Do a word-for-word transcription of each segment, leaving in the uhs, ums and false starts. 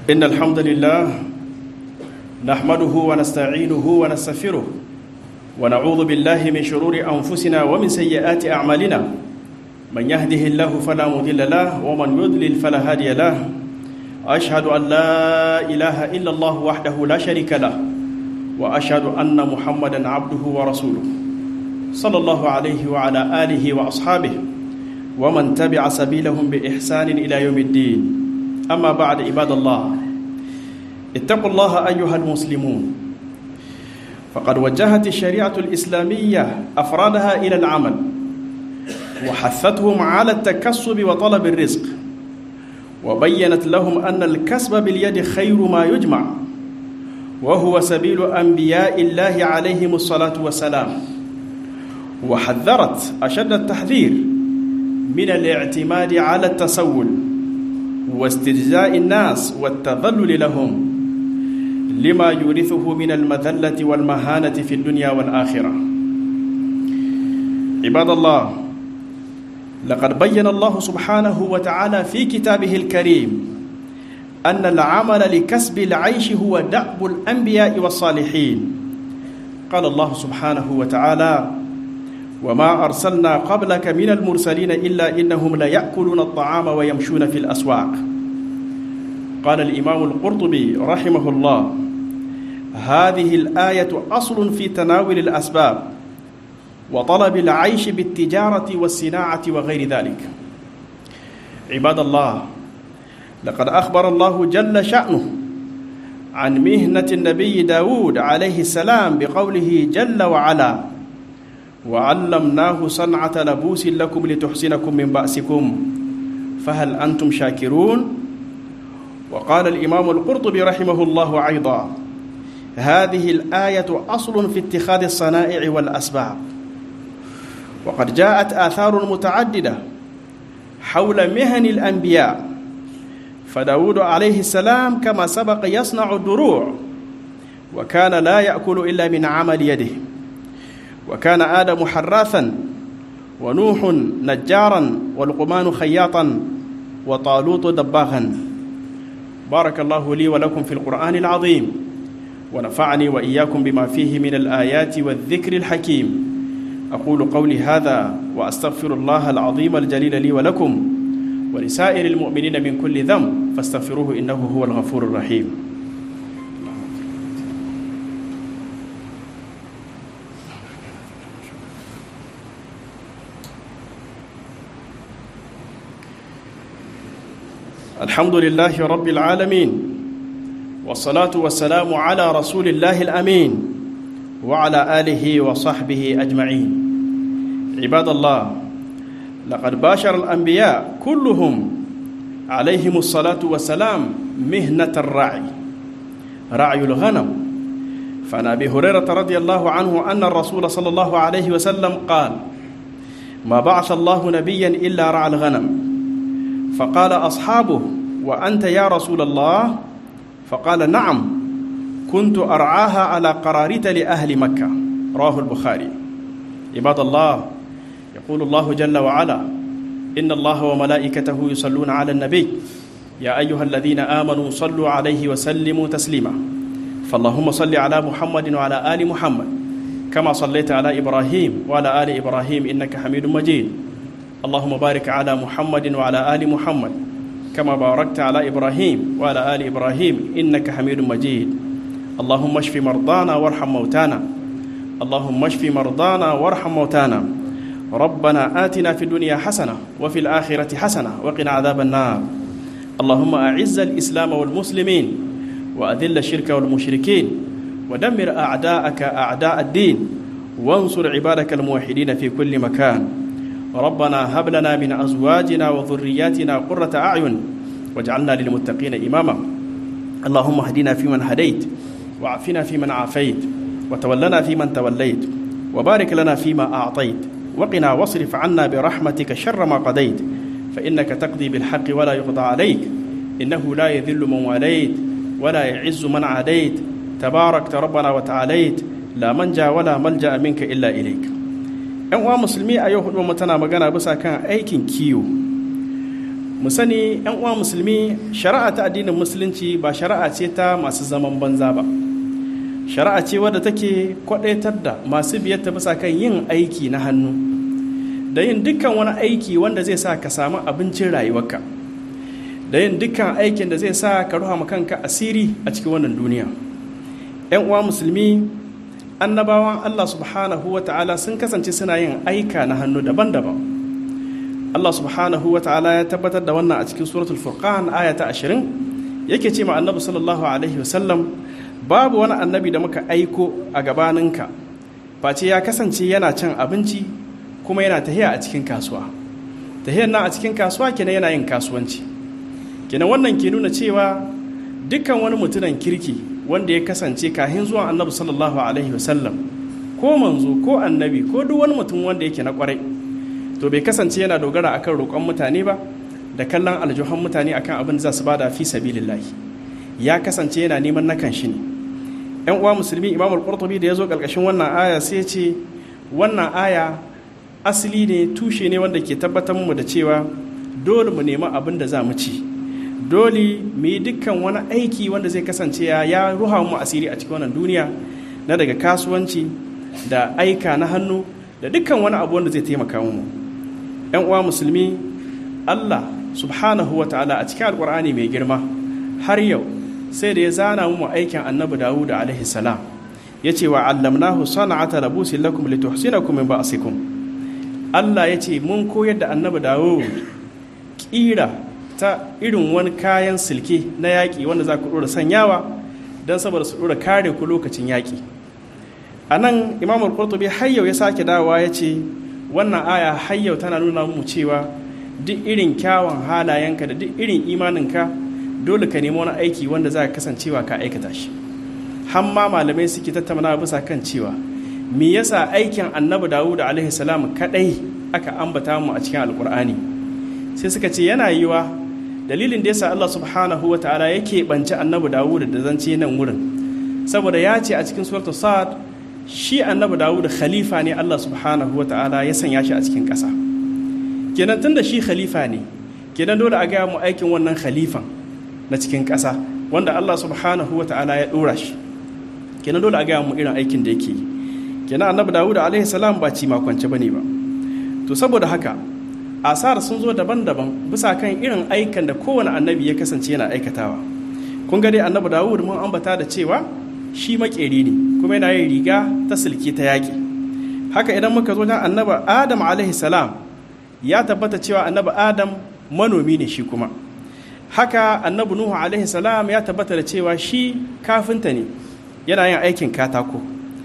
إن الحمد لله نحمده ونستعينه ونستغفره ونعوذ بالله من شرور أنفسنا ومن سيئات أعمالنا من يهده الله فلا مضل له ومن يضلل فلا هادي له أشهد أن لا إله إلا الله وحده لا شريك له وأشهد أن محمدا عبده ورسوله صلى الله عليه وعلى آله وأصحابه ومن تبع سبيلهم بإحسان إلى يوم الدين. أما بعد عباد الله، اتقوا الله أيها المسلمون، فقد وجهت الشريعة الإسلامية أفرادها إلى العمل وحثتهم على التكسب وطلب الرزق، وبينت لهم أن الكسب باليد خير ما يجمع، وهو سبيل أنبياء الله عليهم الصلاة والسلام، وحذرت أشد التحذير من الاعتماد على التسول واستجزاء الناس والتذلل لهم لما يورثه من المذلة والمهانة في الدنيا والآخرة. عباد الله، لقد بين الله سبحانه وتعالى في كتابه الكريم أن العمل لكسب العيش هو دأب الأنبياء والصالحين. قال الله سبحانه وتعالى: وما أرسلنا قبلك من المرسلين إلا إنهم ليأكلون الطعام ويمشون في الأسواق. قال الإمام القرطبي رحمه الله: هذه الآية أصل في تناول الأسباب وطلب العيش بالتجارة والصناعة وغير ذلك. عباد الله، لقد أخبر الله جل شأنه عن مهنة النبي داود عليه السلام بقوله جل وعلا: وعلمناه صنعة لبوس لكم لتحسنكم من بأسكم فهل أنتم شاكرون؟ وقال الإمام القرطبي رحمه الله أيضا: هذه الآية أصل في اتخاذ الصنائع والأسباب. وقد جاءت آثار متعددة حول مهن الأنبياء، فداود عليه السلام كما سبق يصنع الدروع، وكان لا يأكل إلا من عمل يده. وكان آدم حراثا، ونوح نجارا، والقمان خياطا، وطالوت دباغا. بارك الله لي ولكم في القرآن العظيم، ونفعني وإياكم بما فيه من الآيات والذكر الحكيم. أقول قولي هذا وأستغفر الله العظيم الجليل لي ولكم ولسائر المؤمنين من كل ذنب فاستغفروه إنه هو الغفور الرحيم. الحمد لله رب العالمين، والصلاة والسلام على رسول الله الأمين وعلى آله وصحبه أجمعين. عباد الله، لقد باشر الأنبياء كلهم عليهم الصلاة والسلام مهنة الرعي، رعي الغنم. فعن أبي هريرة رضي الله عنه أن الرسول صلى الله عليه وسلم قال: ما بعث الله نبيا إلا رعى الغنم. فقال أصحابه: وأنت يا رسول الله؟ فقال: نعم، كنت أرعاها على قراريط لأهل مكة. رواه البخاري. عباد الله، يقول الله جل وعلا: إن الله وملائكته يصلون على النبي يا أيها الذين آمنوا صلوا عليه وسلموا تسليما. فاللهم صل على محمد وعلى آل محمد كما صليت على إبراهيم وعلى آل إبراهيم إنك حميد مجيد. اللهم بارك على محمد وعلى آل محمد كما باركت على إبراهيم وعلى آل إبراهيم إنك حميد مجيد. اللهم اشف مرضانا وارحم موتانا اللهم اشف مرضانا وارحم موتانا. ربنا آتنا في الدنيا حسنة وفي الآخرة حسنة وقنا عذاب النار. اللهم أعز الإسلام والمسلمين وأذل الشرك والمشركين ودمر أعداءك أعداء الدين وانصر عبادك الموحدين في كل مكان. ربنا هب لنا من أزواجنا وذرياتنا قرة أعين واجعلنا للمتقين إماما. اللهم اهدنا فيمن هديت وعافنا فيمن عافيت وتولنا فيمن توليت وبارك لنا فيما أعطيت وقنا واصرف عنا برحمتك شر ما قضيت، فإنك تقضي بالحق ولا يقضى عليك، إنه لا يذل من واليت ولا يعز من عاديت، تباركت ربنا وتعاليت، لا منجا ولا ملجأ منك إلا إليك. ‘Yan uwa musulmi, a yau hudu tana magana bisa kan aikin kiwo. mu sani yan uwa musulmi, shari'a ta addinin musulunci ba shari'a ce ta masu zaman banza ba, shari'a ce wadda take kwadaitar da masu biyar ta bisa kan yin aiki na hannu da yin dukkan wani aiki wanda zai sa ka samu abincin rayuwarka, da yin dukkan aikin da zai sa ka ruha kanka asiri a cikin wannan duniya. yan uwa musulmi, annabawan Allah subhanahu wa ta'ala sun kasance suna yin aika na hannu daban-daban. Allah subhanahu wa ta'ala ya tabbatar da wannan a cikin suratul furqan aya ta ashirin, yake ce ma annabi sallallahu alaihi wasallam, babu wani annabi da muka aiko a gabaninka face ya kasance yana cin abinci kuma yana tahiya a cikin kasuwa. Tahiyar nan a cikin kasuwa kenan yana yin kasuwanci. Kenan wannan ke nuna cewa dukkan wani mutumin kirki wanda ya kasance kahin zuwan annabi sallallahu alaihi wasallam, ko manzo ko annabi ko duk wani mutum wanda yake na kwarai, to bai kasance yana dogara akan roƙon mutane ba da kallon aljuhan mutane akan abin da za su bada fi sabilillahi. Ya kasance yana neman na kanshi ne. Yan uwa musulmi, Imam al-Qurtubi da yazo karkashin wannan aya sai ya ce wannan aya asali ne, tushe ne wanda ke tabbatar mu da cewa dole mu nemi abin da za mu ci, dole mu yi dukkan wani aiki wanda zai kasance ya ya ruha mu asiri a cikin wannan duniya, na daga kasuwanci da aika na hannu da dukkan wani abu wanda zai taimaka mu. yan uwa musulmi, Allah subhanahu wa ta'ala a cikin alkur'ani mai girma har yau sai da ya zana mu aikin annabi Dawud alaihi salam, yace wa allamnahu sana'ata labusin lakum lituhsinakum min ba'sikum. Allah yace mun koyar da annabi Dawud kira ta irin wani kayan silke na yaƙi wanda za ku dora sanyawa don saboda su dora kare ku lokacin yaƙi. Anan Imam al-Qurtubi har yau ya sake dawowa yace wannan aya hayyau tana nuna mu cewa duk irin kyawun halayenka da duk irin imaninka dole ka nemi wani aiki wanda za ka kasancewa ka aikata shi. Hamma malamai suke tattauna bisa kan cewa me yasa aikin annabi Dawud alaihi salam kadai aka ambata mu a cikin alkur'ani, sai suka ce yana yiwa dalilin da yasa Allah subhanahu wa ta'ala yake banci annabi Dawud da zance nan wurin saboda ya ce a cikin suratul Sad shi annabi Dawud khalifa ne, Allah subhanahu wa ta'ala ya sanya shi a cikin ƙasa. Kenan tunda shi khalifa ne, kenan dole a gaya mu aikin wannan khalifan na cikin ƙasa wanda Allah subhanahu wa ta'ala ya ɗora shi. Kenan dole a gaya mu irin aikin da yake yi. Kenan annabi Dawud alaihi salam ba ci makwance bane ba. To saboda haka asar sun zo daban-daban bisa kan irin aikan da kowane annabi ya kasance yana aikatawa. Kun ga dai annabi Dawud mun ambata da cewa shi makeri ne kuma yana yin riga ta silke ta yaƙi. Haka idan muka zo ta annaba Adam alaihi salam, ya tabbata cewa annaba Adam manomi ne shi kuma. Haka annabi Nuhu alaihi salam ya tabbata da cewa shi kafinta ne, yana yin aikin katako.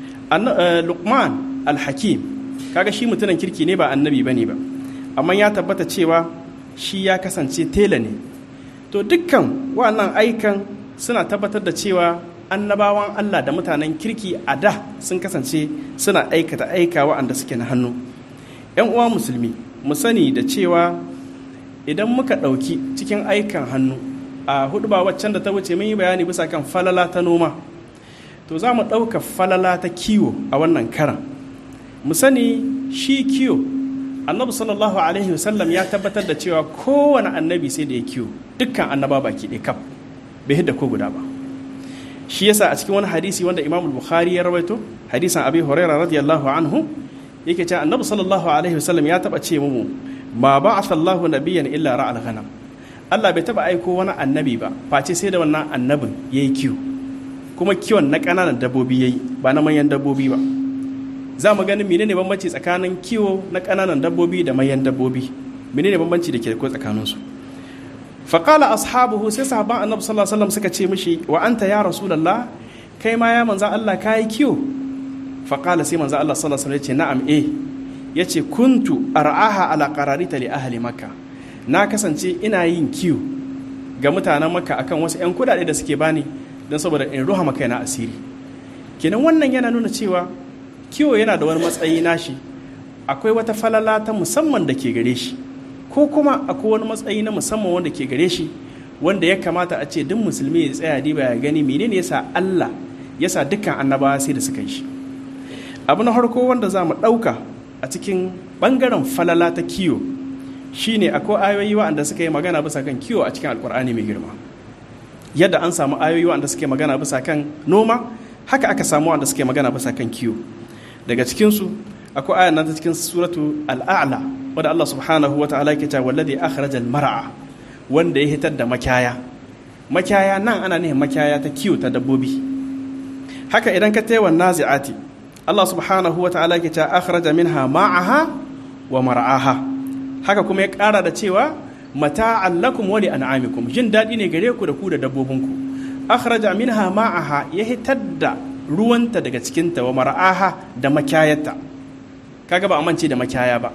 Luqman al-Hakim, kaga shi mutumin kirki ne ba annabi bane ba, amma ya tabbata cewa shi ya kasance tela ne. To dukkan wannan aikan suna tabbatar da cewa annabawan Allah da mutanen kirki a da sun kasance suna aikata aika wa'anda suke na hannu. ‘Yan uwa musulmi, mu sani da cewa idan muka ɗauki cikin aikan hannu a hudu ba waccan da ta wuce mun yi bayani bisa kan falala ta noma, to za mu ɗauka falala ta kiwo a wannan karan. Mu sani shi kiwo, annabi sallallahu alaihi wasallam ya tabbatar da cewa kowane annabi sai da ya kiwo, dukkan annaba baki ɗaya kaf bai hidda ko guda ba. Shi yasa a cikin wani hadisi wanda Imam Bukhari ya rawaito, hadisin Abi Hurairah radiyallahu anhu, yake cewa annabi sallallahu alaihi wasallam ya taba ce mu ma ba'atha Allahu nabiyyan illa ra'al ghanam. Allah bai taba aiko wani annabi ba face sai da wannan annabin yayi kiwo, kuma kiwon na kananan dabbobi yayi ba na manyan dabbobi ba. Za mu ganin menene bambanci tsakanin kiwo na kananan dabbobi da manyan dabbobi, menene bambanci da ke ko tsakaninsu. faƙala ashabuhu, sai sahaban annabi sallallahu alaihi wasallam suka ce mishi wa anta ya rasulullah, kai ma ya manzo Allah kai kiyo? faƙala sai manzo Allah sallallahu alaihi wasallam ya ce na'am eh, yace kuntu ar'aha ala qararita li ahli makka, na kasance ina yin kiyo ga mutanen makka akan wasu ƴan kudade da suke bani don saboda in ruha maka na asiri. Kenan wannan yana nuna cewa kiyo yana da wani matsayi nashi, akwai wata falala ta musamman da ke gare shi, ko kuma akwai wani matsayi na musamman wanda ke gare shi, wanda ya kamata a ce duk musulmi ya tsaya diba ya gani menene yasa Allah yasa dukkan annabawa sai da suka yi shi. Abu na farko wanda za mu ɗauka a cikin ɓangaren falala ta kiyo shine akwai ayoyi waɗanda suka yi magana bisa kan kiwo a cikin alkur'ani mai girma. Yadda an samu ayoyi waɗanda suka yi magana bisa kan noma, haka aka samu waɗanda suka yi magana bisa kan kiwo. Daga cikinsu akwai ayan nan ta cikin suratu al'a'la wadda Allah subhanahu wa ta'ala ke cewa wallazi akhrajal mar'a, wanda ya hitar da makiyaya. Makiyaya nan ana nihin makiyaya ta kiwo ta dabbobi. Haka idan ka taiwa nazi'ati, Allah subhanahu wa ta'ala ke cewa akhraja minha ma'aha wa mar'aha. Haka kuma ya ƙara da cewa mata'an lakum wa li an'amikum, jin daɗi ne gare ku da ku da dabbobinku. Akhraja minha ma'aha, ya hitar da ruwanta daga cikinta, wa mar'aha da makiyayarta. Kaga ba amince da makiyaya ba.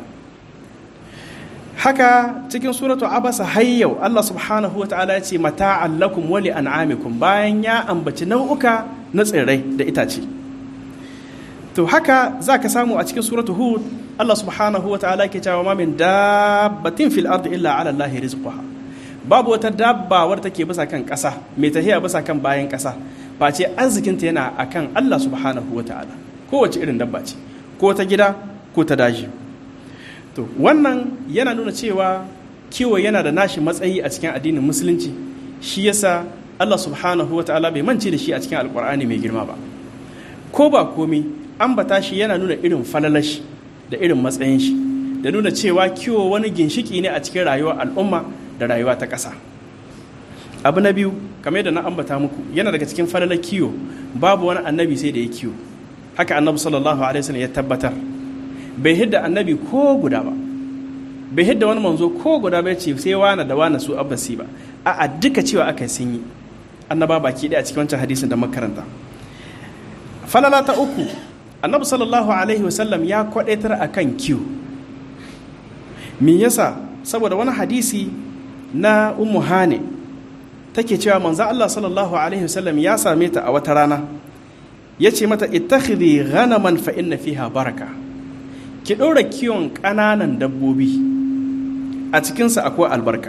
Haka cikin suratu abasa hayyau Allah subhanahu wa ta'ala ya ce mata'an lakum wa li an'amikum, bayan ya ambaci nau'uka na tsirrai da itace. To haka za ka samu a cikin suratu hud Allah subhanahu wa ta'ala ke cewa ma min dabbatin fil ardi illa ala Allahi rizquha, babu wata dabba wadda take bisa kan ƙasa, mai tahiya bisa kan bayan ƙasa, face arzikinta yana akan Allah subhanahu wa ta'ala. Kowace irin dabba ce, ko ta gida ko ta daji. To wannan yana nuna cewa kiwo yana da nashi matsayi a cikin addinin musulunci, shi yasa Allah subhanahu wa ta'ala bai mance da shi a cikin alkur'ani mai girma ba. Ko ba komi ambata shi yana nuna irin falalashi da irin matsayin shi, da nuna cewa kiwo wani ginshiki ne a cikin rayuwar al'umma da rayuwa ta ƙasa. Abu na biyu, kamar yadda na ambata muku, yana daga cikin falalar kiwo, babu wani annabi sai da ya kiwo. Haka annabi sallallahu alaihi wasallam ya tabbatar. Bai hidda annabi ko guda ba, bai hidda wani manzo ko guda bai ce sai wani da wani su abbasi ba, a'a duka cewa aka sun yi annaba baki ɗaya a cikin wancan hadisin da makaranta. Falala ta uku, annabi sallallahu alaihi wasallam ya kwadaitar akan kiwo. Me yasa? Saboda wani hadisi na ummu hane take cewa manzo Allah sallallahu alaihi wasallam ya same ta a wata rana, yace mata ittakhidhi ghanaman fa inna fiha baraka, ki ɗora kiwon ƙananan dabbobi, a cikinsa akwai albarka.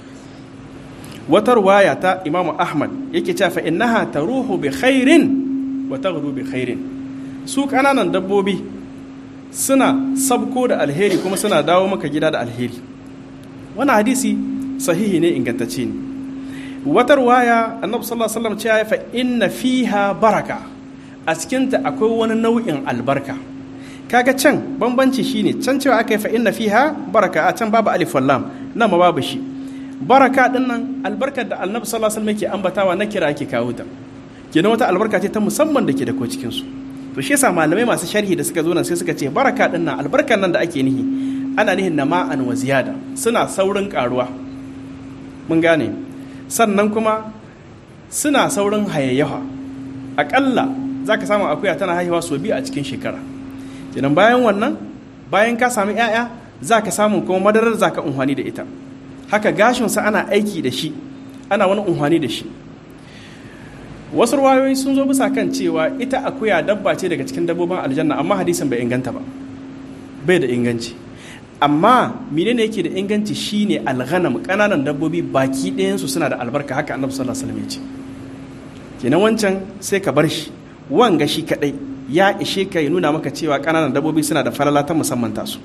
Wata ruwaya ta Imamu Ahmad yake cewa fa innaha taruhu bi khairin wa taghdu bi khairin, su ƙananan dabbobi suna sabko da alheri kuma suna dawo maka gida da alheri. Wannan hadisi sahihi ne, ingantacce ne. Wata ruwaya annabi sallallahu alaihi wasallam cewa fa inna fiha baraka, a cikinta akwai wani nau'in albarka. Kaga can bambanci shine can cewa aka yi fa inna fiha baraka, a can babu alif wal lam, nan ma babu shi. Baraka din nan albarkar da annabi sallallahu alaihi wasallam yake ambatawa na kira yake kawo ta, kenan wata albarka ce ta musamman da ke da ko cikin su. To shi yasa malamai masu sharhi da suka zo nan sai suka ce baraka din nan, albarkar nan da ake nihi ana nihin nama'an wa ziyada, suna saurin karuwa, mun gane, sannan kuma suna saurin hayayyafa. Akalla zaka samu akuya tana haihuwa sau biyu a cikin shekara. Kenan bayan wannan, bayan ka sami 'ya'ya, za ka samu kuma madarar za ka unhwani da ita. Haka gashinsa ana aiki da shi, ana wani unhwani da shi. Wasu ruwayoyi sun zo bisa kan cewa ita akuya dabba ce daga cikin dabbobin aljanna, amma hadisin bai inganta ba, bai da inganci. Amma menene yake da inganci shine alghanam, ƙananan dabbobi baki ɗayansu suna da albarka, haka annabi sallallahu alaihi wasallam ya ce. Kenan wancan sai ka bar shi, wanga shi kaɗai ya ishe ka ya nuna maka cewa ƙananan dabbobi suna da falala ta musamman tasu.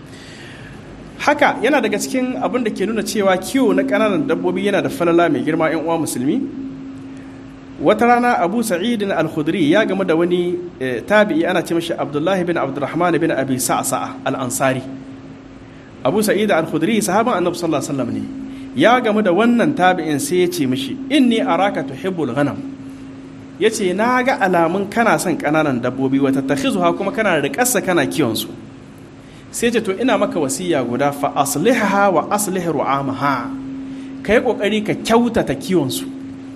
Haka yana daga cikin abin da ke nuna cewa kiwo na ƙananan dabbobi yana da falala mai girma, 'yan uwa musulmi. Wata rana Abu Sa'id al-Khudri ya gamu da wani tabi'i ana ce mashi Abdullah bin Abdurrahman bin Abi Sa'sa'a al-Ansari. Abu Sa'id al-Khudri sahaban Annabi sallallahu alaihi wasallam ne. Ya gamu da wannan tabi'in sai ya ce mishi inni araka tuhibbul ghanam, ya ce na ga alamun kana son ƙananan dabbobi, wata takhizuha kuma kana da ƙasa kana kiwonsu. Sai ce to ina maka wasiya guda, fa aslihaha wa aslih ru'amaha, kai kokari ka kyautata kiwonsu.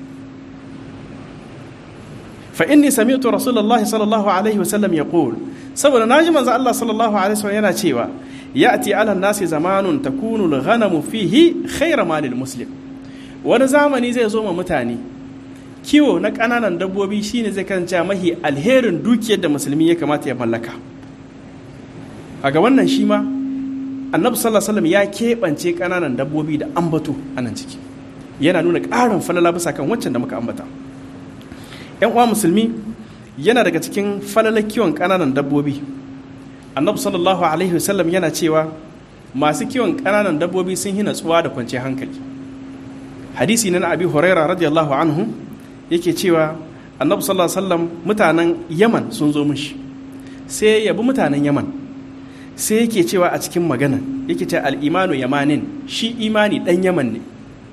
Fa inni sami'tu rasulullahi sallallahu alaihi wasallam yaqul, saboda naji manzo Allah sallallahu alaihi wasallam yana cewa ya'ti ala nasi zamanun takunu al-ghanamu fihi khayra malil muslim, wani zamani zai zo ma mutane kiwo na ƙananan dabbobi shine zai kasance mahi alherin dukiyar da musulmi ya kamata ya mallaka. A ga wannan shi ma annabi sallallahu alaihi wasallam ya keɓance ƙananan dabbobi da ambato a nan ciki, yana nuna ƙarin falala bisa kan waccan da muka ambata. ‘Yan uwa musulmi, yana daga cikin falalar kiwon ƙananan dabbobi. Annabi sallallahu alaihi wasallam yana cewa masu kiwon ƙananan dabbobi sun yi natsuwa da kwanciyar hankali. Hadisi na Abi Huraira radiyallahu anhu yake cewa Annabi sallallahu alaihi wasallam mutanen Yaman sun zo mishi, sai ya yabi mutanen Yaman, sai yake cewa a cikin magana yake cewa al-imanu yamanin, shi imani dan Yaman ne.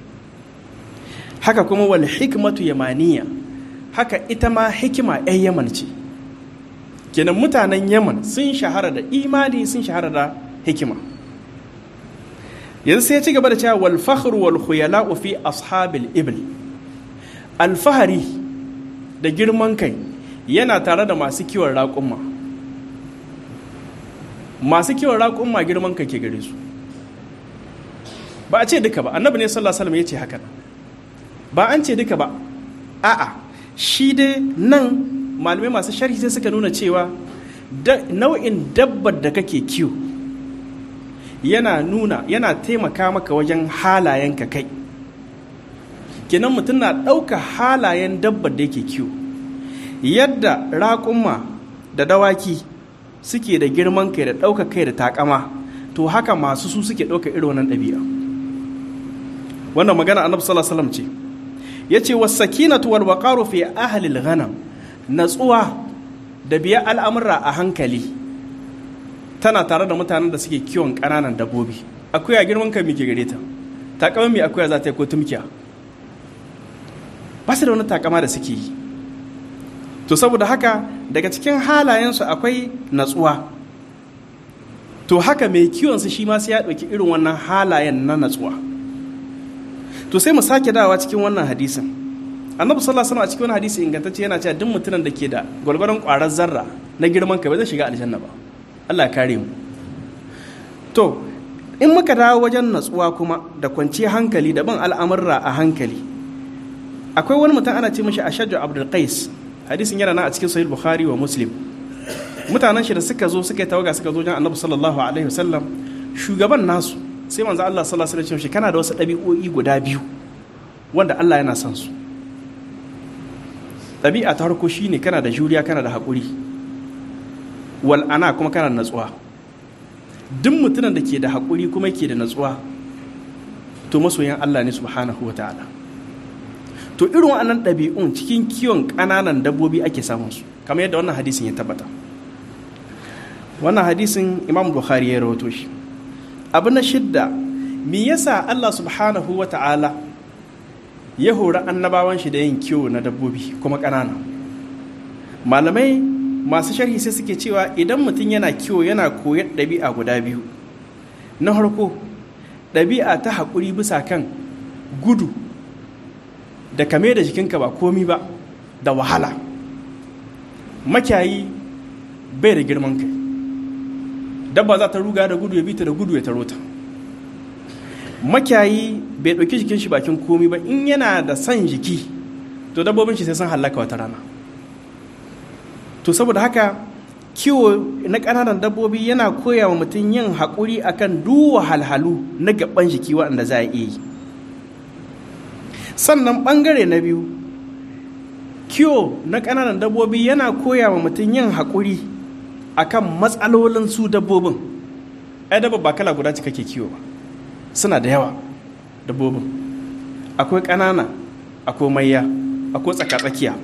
Haka kuma wal hikmatu yamaniya, haka ita ma hikima ɗan Yaman ce. Kenan mutanen Yaman sun shahara da imani, sun shahara da hikima. Yanzu sai ya ci gaba da cewa wal fakhru wal khuyala'u fi ashabil ibl, alfahari da girman kai yana tare da masu kiwon raƙumma. Masu kiwon raƙumma girman kai ke gare su, ba a ce duka ba. Annabi ne sallallahu alaihi wasallam ya ce haka, ba an ce duka ba. A'a, shi dai nan malamai masu sharhi sai suka nuna cewa nau'in dabbar da kake kiwo yana nuna yana taimaka maka wajen halayenka kai. Kenan mutum na ɗauka halayen dabbar da yake kiwo, yadda raƙumma da dawaki suke da girman kai da ɗauka kai da takama, to haka masu su suke ɗauka irin wannan ɗabi'a. Wannan magana Annabi sallallahu alaihi wasallam ce. Yace was-sakinatu wal waqaru fi ahli al-ghanam, natsuwa da biya al'amura a hankali tana tare da mutanen da suke kiwon ƙananan dabbobi. Akuya girman kai muke gare ta, takaman mai akuya za ta yi ko tumkiya, ba su da wani takama da suke yi. To saboda haka daga cikin halayensu akwai natsuwa, to haka mai kiwonsu shi ma sai ya ɗauki irin wannan halayen na natsuwa. To sai mu sake dawa cikin wannan hadisin. Annabi sallallahu alaihi wasallam a cikin wannan hadisi ingantacce yana cewa duk mutumin da ke da gwargwaron ƙwarar zarra na girman kai ba zai shiga aljanna ba. Allah ya kare mu. To in muka dawo wajen natsuwa kuma da kwanciyar hankali da bin al'amurra a hankali, akwai wani mutum ana ce mishi Ashajju Abdul Qais. Hadisin yana nan a cikin Sahih Bukhari wa Muslim. Mutanen shi da suka zo suka yi tawaga suka zo wajen Annabi sallallahu alaihi wasallam, shugaban nasu sai manzo Allah sallallahu alaihi wasallam ce kana da wasu ɗabi'o'i guda biyu wanda Allah yana son su. Ɗabi'a ta farko shine kana da juriya, kana da haƙuri, wal ana kuma kana da natsuwa. Duk mutumin da ke da haƙuri kuma ke da natsuwa to masoyan Allah ne subhanahu wataala. To irin wannan ɗabi'un cikin kiwon ƙananan dabbobi ake samun su, kamar yadda wannan hadisin ya tabbata. Wannan hadisin Imam Bukhari ya rawaito shi. Abu na shidda, me yasa Allah subhanahu wa ta'ala ya hori annabawan shi da yin kiwo na dabbobi kuma ƙanana? Malamai masu sharhi sai suke cewa idan mutum yana kiwo yana koyar ɗabi'a guda biyu. Na farko, ɗabi'a ta haƙuri bisa kan gudu da kame da jikinka ba komi ba da wahala. Makiyayi bai da girman kai, dabba za ta ruga da gudu ya bita da gudu ya taro ta. Makiyayi bai ɗauki jikin shi bakin komi ba, in yana da san jiki to dabbobin shi sai sun hallaka wata rana. To saboda haka kiwo na ƙananan dabbobi yana koya wa mutum yin haƙuri akan duk wahalhalu na gaban jiki waɗanda za a iya yi. Sannan ɓangare na biyu, kiwo na ƙananan dabbobi yana koya wa mutum yin haƙuri akan matsalolin su dabbobin. Ai dabba ba kala guda cika ke kiwo ba, suna da yawa dabbobin. Akwai ƙanana, akwai mayya, akwai tsaka-tsakiya.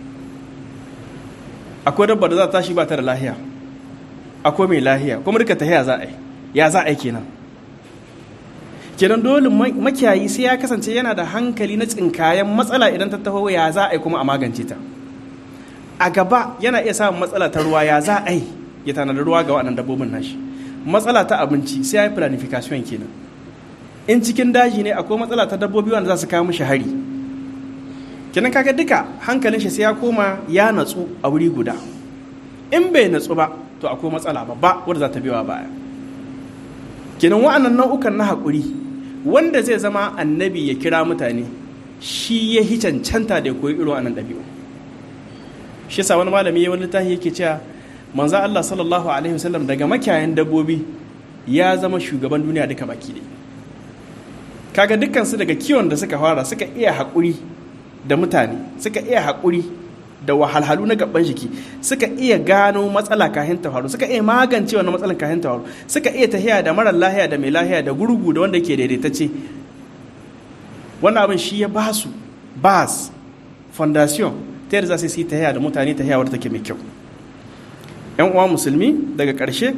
Akwai dabba da za ta tashi ba ta da lahiya, akwai mai lahiya, kuma duka ta ya za a yi, ya za a yi kenan. Kenan dole makiyayi sai ya kasance yana da hankali na tsinkayen matsala idan ta taho ya za a yi kuma a magance ta. A gaba yana iya samun matsala ta ruwa, ya za a yi ya tanada ruwa ga waɗannan dabbobin nashi. Matsala ta abinci sai ya yi planification kenan. In cikin daji ne akwai matsala ta dabbobi wanda za su kawo mishi hari. Kenan kaga duka hankalin shi sai ya koma ya natsu a wuri guda. In bai natsu ba to akwai matsala babba wadda za ta biyo baya. Kenan wa'annan nau'ukan na haƙuri wanda zai zama annabi ya kira mutane shi ya hi cancanta da ya koyi irin wannan ɗabi'u. Shi yasa wani malami ya wani littafi yake cewa manzo Allah sallallahu alaihi wasallam daga makiyayan dabbobi ya zama shugaban duniya duka baki ɗaya. Kaga dukkan su daga kiwon da suka fara suka iya haƙuri da mutane, suka iya haƙuri da wahalhalu na gaban jiki suka iya gano matsala kahin ta faru, suka iya magance wannan matsalan kahin ta faru, suka iya tahiya da marar lahiya da mai lahiya da gurgu da wanda ke daidaitacce. Wannan abin shi ya ba su bas fondation ta yadda za su yi tahiya da mutane tahiya wadda take mai kyau. yan uwa musulmi, daga ƙarshe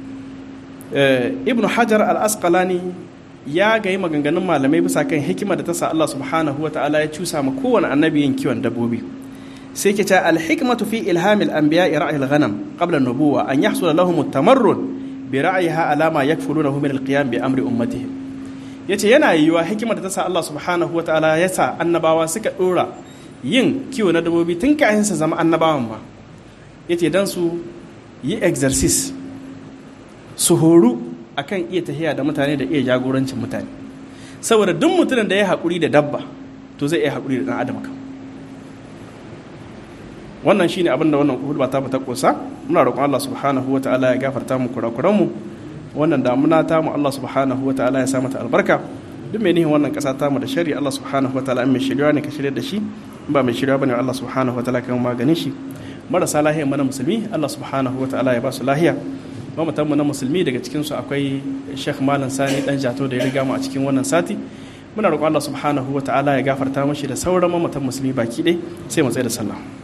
ibnu hajar al-asqalani ya gayi maganganun malamai bisa kan hikima da ta sa Allah subhanahu wa ta'ala ya cusa ma kowane annabi yin kiwon dabbobi. sai ke ce al-hikmatu fi ilhamil anbiya'i ra'yil ghanam qabla an-nubuwa an yahsula lahum at-tamarrun bi ra'yiha ala ma yakfulunahu min al-qiyam bi amri ummatihim. yace yana yiwuwa hikima da ta sa Allah subhanahu wa ta'ala ya sa annabawa suka dora yin kiwo na dabbobi tun kafin su zama annabawan ma. yace dan su yi exercise, su horu akan iya tahiya da mutane da iya jagorancin mutane, saboda duk mutumin da ya haƙuri da dabba to zai iya haƙuri da ɗan adam kan. wannan shine abin da wannan hudba ta ta kosa. muna roƙon Allah subhanahu wataala ya gafarta mu kurakuran mu. wannan damuna ta mu Allah subhanahu wataala ya sa mata albarka. duk mai nihin wannan ƙasa ta mu da shari'a Allah subhanahu wataala in mai shirya ne ka shirya da shi, in ba mai shirya bane Allah subhanahu wataala kan maganin shi. marasa lahiya mana musulmi Allah subhanahu wataala ya ba su lahiya. mamatanmu na musulmi daga cikinsu akwai Sheikh Malam Sani dan Jato da ya riga mu a cikin wannan sati. muna roƙon Allah subhanahu wataala ya gafarta mashi da sauran mamatan musulmi baki ɗaya. sai mu tsaya da sallah.